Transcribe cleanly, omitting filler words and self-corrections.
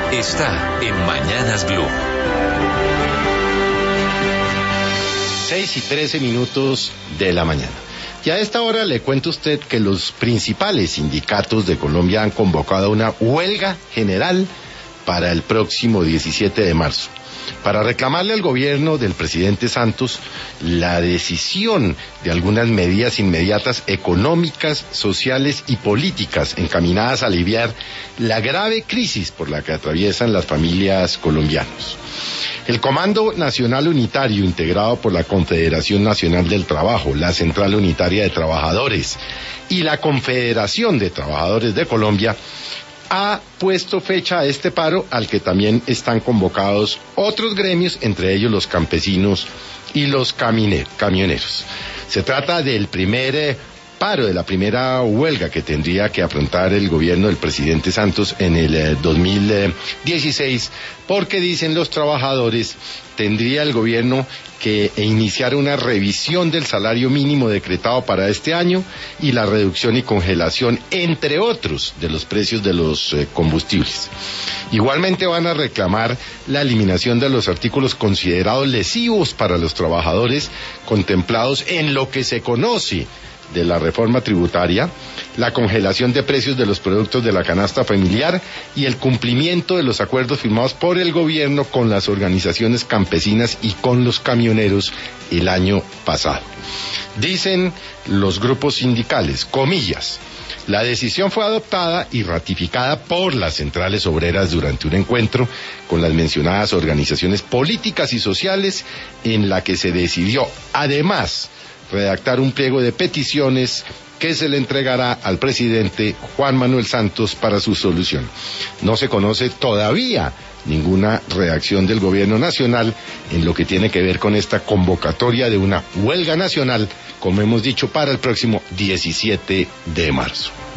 está en Mañanas Blue. 6:13 de la mañana. Y a esta hora le cuento a usted que los principales sindicatos de Colombia han convocado una huelga general para el próximo 17 de marzo, para reclamarle al gobierno del presidente Santos la decisión de algunas medidas inmediatas económicas, sociales y políticas encaminadas a aliviar la grave crisis por la que atraviesan las familias colombianas. El Comando Nacional Unitario, integrado por la Confederación Nacional del Trabajo, la Central Unitaria de Trabajadores y la Confederación de Trabajadores de Colombia, ha puesto fecha a este paro, al que también están convocados otros gremios, entre ellos los campesinos y los camioneros. Se trata del primer paro, de la primera huelga que tendría que afrontar el gobierno del presidente Santos en el 2016, porque dicen los trabajadores, tendría el gobierno que iniciar una revisión del salario mínimo decretado para este año y la reducción y congelación, entre otros, de los precios de los combustibles. Igualmente van a reclamar la eliminación de los artículos considerados lesivos para los trabajadores contemplados en lo que se conoce de la reforma tributaria, la congelación de precios de los productos de la canasta familiar y el cumplimiento de los acuerdos firmados por el gobierno con las organizaciones campesinas y con los camioneros el año pasado. Dicen los grupos sindicales, comillas, la decisión fue adoptada y ratificada por las centrales obreras durante un encuentro con las mencionadas organizaciones políticas y sociales, en la que se decidió, además, redactar un pliego de peticiones que se le entregará al presidente Juan Manuel Santos para su solución. No se conoce todavía ninguna reacción del gobierno nacional en lo que tiene que ver con esta convocatoria de una huelga nacional, como hemos dicho, para el próximo 17 de marzo.